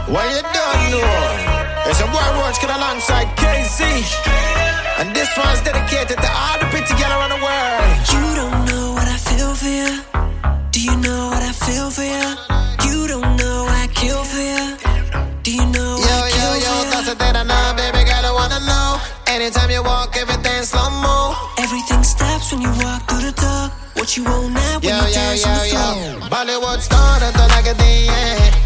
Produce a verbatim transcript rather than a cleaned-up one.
What you don't know? It's a boy Roach Kid alongside K Z, and this one's dedicated to all the pretty girls around the world. You don't know what I feel for you. Do you know what I feel for you? You don't know I kill for you. Do you know Yo, I kill yo, yo, for you? that's the thing I know, baby girl, I wanna know. Anytime you walk, everything slow-mo. Everything stops when you walk through the door. What you want now when Yo, you yo, dance yo, on the yo, floor. Bollywood star, that's all I can do, yeah.